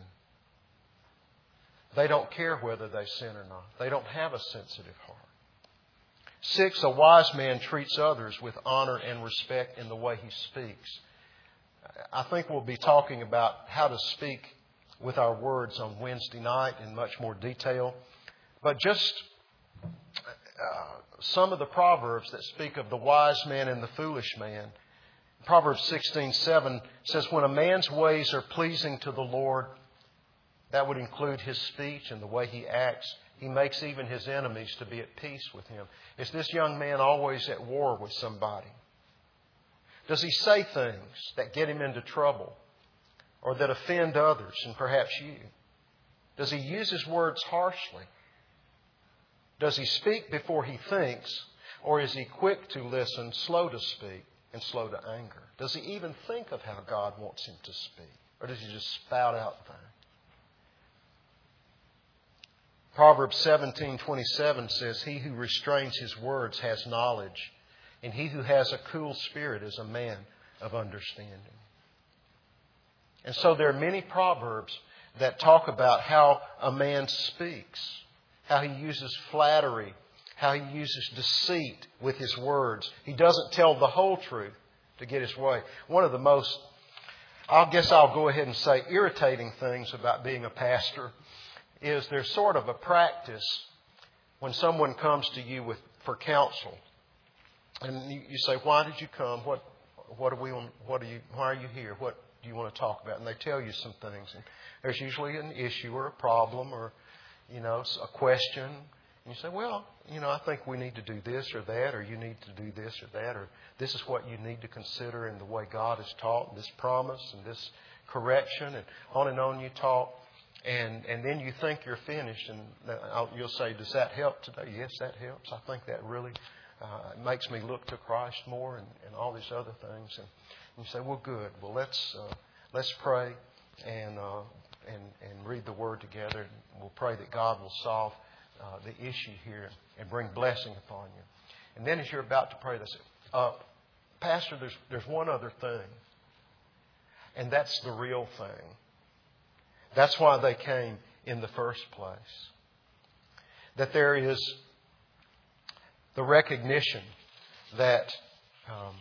They don't care whether they sin or not. They don't have a sensitive heart. Six, a wise man treats others with honor and respect in the way he speaks. I think we'll be talking about how to speak with our words on Wednesday night in much more detail. But just uh, some of the Proverbs that speak of the wise man and the foolish man. Proverbs sixteen seven says, when a man's ways are pleasing to the Lord, that would include his speech and the way he acts. He makes even his enemies to be at peace with him. Is this young man always at war with somebody? Does he say things that get him into trouble or that offend others and perhaps you? Does he use his words harshly? Does he speak before he thinks? Or is he quick to listen, slow to speak, and slow to anger? Does he even think of how God wants him to speak? Or does he just spout out things? Proverbs seventeen twenty-seven says, "He who restrains his words has knowledge, and he who has a cool spirit is a man of understanding." And so there are many proverbs that talk about how a man speaks, how he uses flattery, how he uses deceit with his words. He doesn't tell the whole truth to get his way. One of the most, I guess I'll go ahead and say, irritating things about being a pastor is there's sort of a practice when someone comes to you with for counsel, and you, you say, "Why did you come? What what are we on? What are you? Why are you here? What do you want to talk about?" And they tell you some things, and there's usually an issue or a problem or you know a question. And you say, "Well, you know, I think we need to do this or that, or you need to do this or that, or this is what you need to consider in the way God has taught, this promise and this correction," and on and on you talk. And and then you think you're finished, and you'll say, "Does that help today?" "Yes, that helps. I think that really uh, makes me look to Christ more," and, and all these other things. And you say, "Well, good. Well, let's uh, let's pray and uh, and and read the Word together. And we'll pray that God will solve uh, the issue here and bring blessing upon you." And then as you're about to pray, they say, uh, "Pastor, there's there's one other thing, and that's the real thing. That's why they came in the first place." That there is the recognition that um,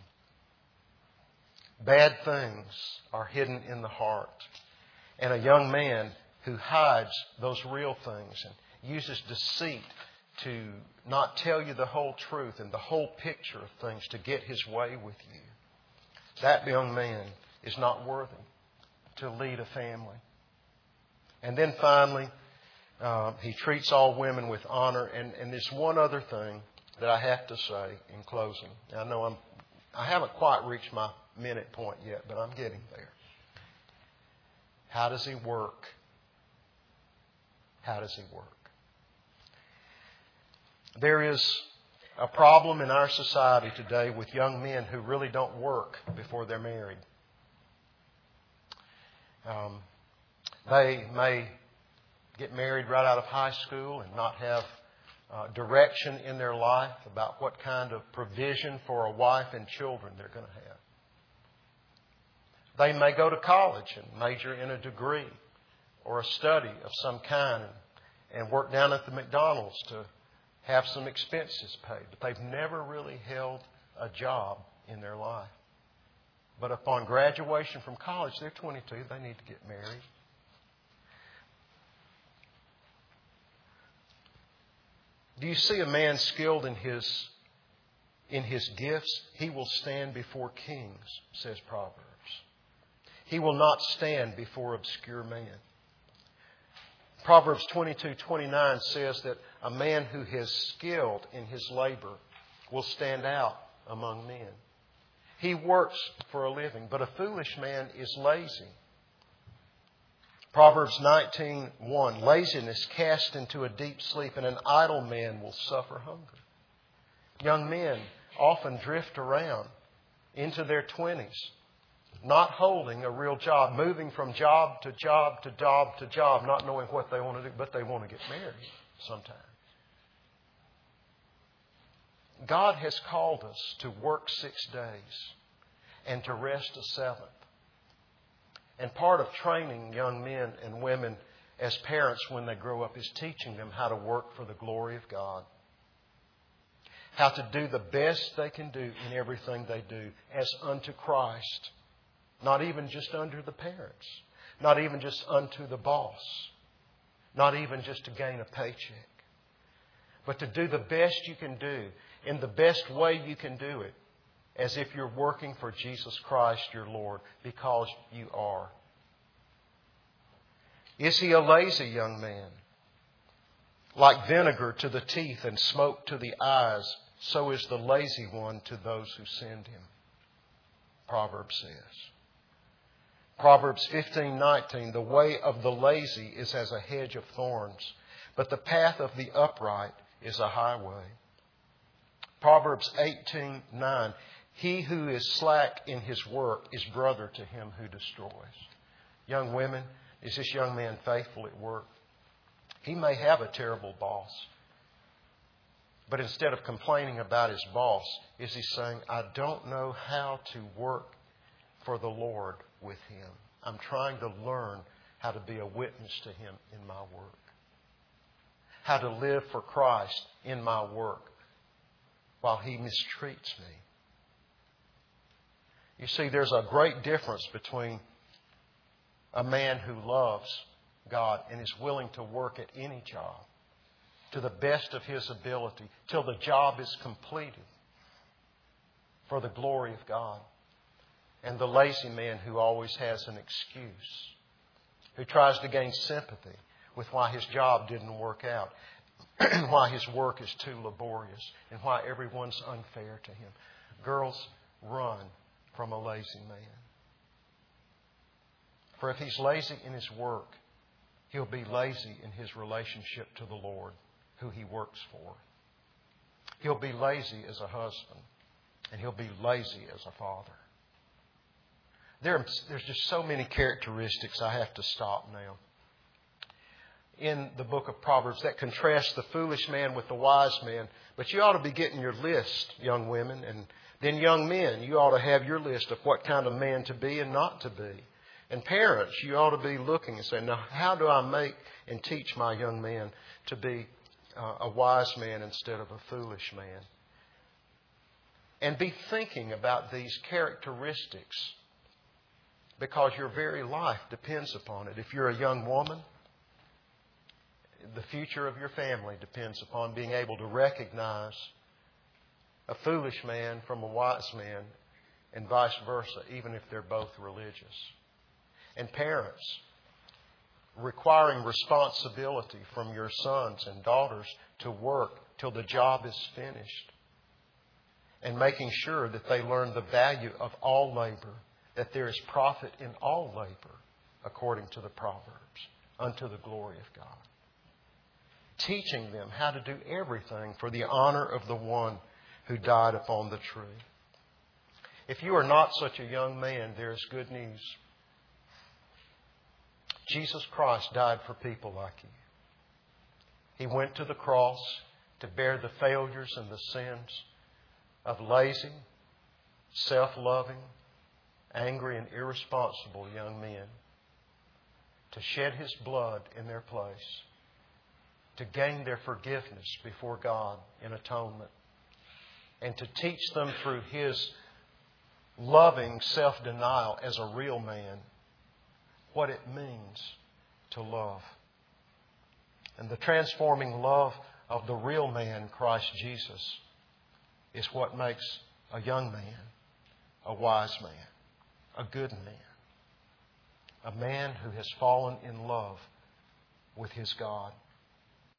bad things are hidden in the heart. And a young man who hides those real things and uses deceit to not tell you the whole truth and the whole picture of things to get his way with you, that young man is not worthy to lead a family. And then finally, uh, he treats all women with honor. And, and there's one other thing that I have to say in closing. I know I'm, I haven't quite reached my minute point yet, but I'm getting there. How does he work? How does he work? There is a problem in our society today with young men who really don't work before they're married. Um, They may get married right out of high school and not have uh, direction in their life about what kind of provision for a wife and children they're going to have. They may go to college and major in a degree or a study of some kind and, and work down at the McDonald's to have some expenses paid. But they've never really held a job in their life. But upon graduation from college, they're twenty-two, they need to get married. Do you see a man skilled in his in his gifts? He will stand before kings, says Proverbs. He will not stand before obscure men. Proverbs twenty-two twenty-nine says that a man who is skilled in his labor will stand out among men. He works for a living, but a foolish man is lazy. Proverbs nineteen one, "Laziness cast into a deep sleep, and an idle man will suffer hunger." Young men often drift around into their twenties, not holding a real job, moving from job to job to job to job, not knowing what they want to do, but they want to get married sometime. God has called us to work six days and to rest a seventh. And part of training young men and women as parents when they grow up is teaching them how to work for the glory of God. How to do the best they can do in everything they do as unto Christ. Not even just under the parents. Not even just unto the boss. Not even just to gain a paycheck. But to do the best you can do in the best way you can do it, as if you're working for Jesus Christ your Lord, because you are. Is he a lazy young man? Like vinegar to the teeth and smoke to the eyes, so is the lazy one to those who send him, Proverbs says. Proverbs fifteen nineteen, the way of the lazy is as a hedge of thorns, but the path of the upright is a highway. Proverbs eighteen nine, he who is slack in his work is brother to him who destroys. Young women, is this young man faithful at work? He may have a terrible boss, but instead of complaining about his boss, is he saying, I don't know how to work for the Lord with him. I'm trying to learn how to be a witness to him in my work. How to live for Christ in my work while he mistreats me. You see, there's a great difference between a man who loves God and is willing to work at any job to the best of his ability till the job is completed for the glory of God. And the lazy man who always has an excuse, who tries to gain sympathy with why his job didn't work out, why his work is too laborious, and why everyone's unfair to him. Girls, run from a lazy man. For if he's lazy in his work, he'll be lazy in his relationship to the Lord, who he works for. He'll be lazy as a husband, and he'll be lazy as a father. There, there's just so many characteristics. I have to stop now. In the book of Proverbs that contrasts the foolish man with the wise man. But you ought to be getting your list, young women. And then young men, you ought to have your list of what kind of man to be and not to be. And parents, you ought to be looking and saying, now, how do I make and teach my young man to be uh, a wise man instead of a foolish man? And be thinking about these characteristics, because your very life depends upon it. If you're a young woman, the future of your family depends upon being able to recognize a foolish man from a wise man and vice versa, even if they're both religious. And parents, requiring responsibility from your sons and daughters to work till the job is finished, and making sure that they learn the value of all labor, that there is profit in all labor, according to the Proverbs, unto the glory of God. Teaching them how to do everything for the honor of the one who died upon the tree. If you are not such a young man, there is good news. Jesus Christ died for people like you. He went to the cross to bear the failures and the sins of lazy, self-loving, angry and irresponsible young men, to shed His blood in their place, to gain their forgiveness before God in atonement, and to teach them through His loving self-denial as a real man what it means to love. And the transforming love of the real man, Christ Jesus, is what makes a young man a wise man, a good man, a man who has fallen in love with his God.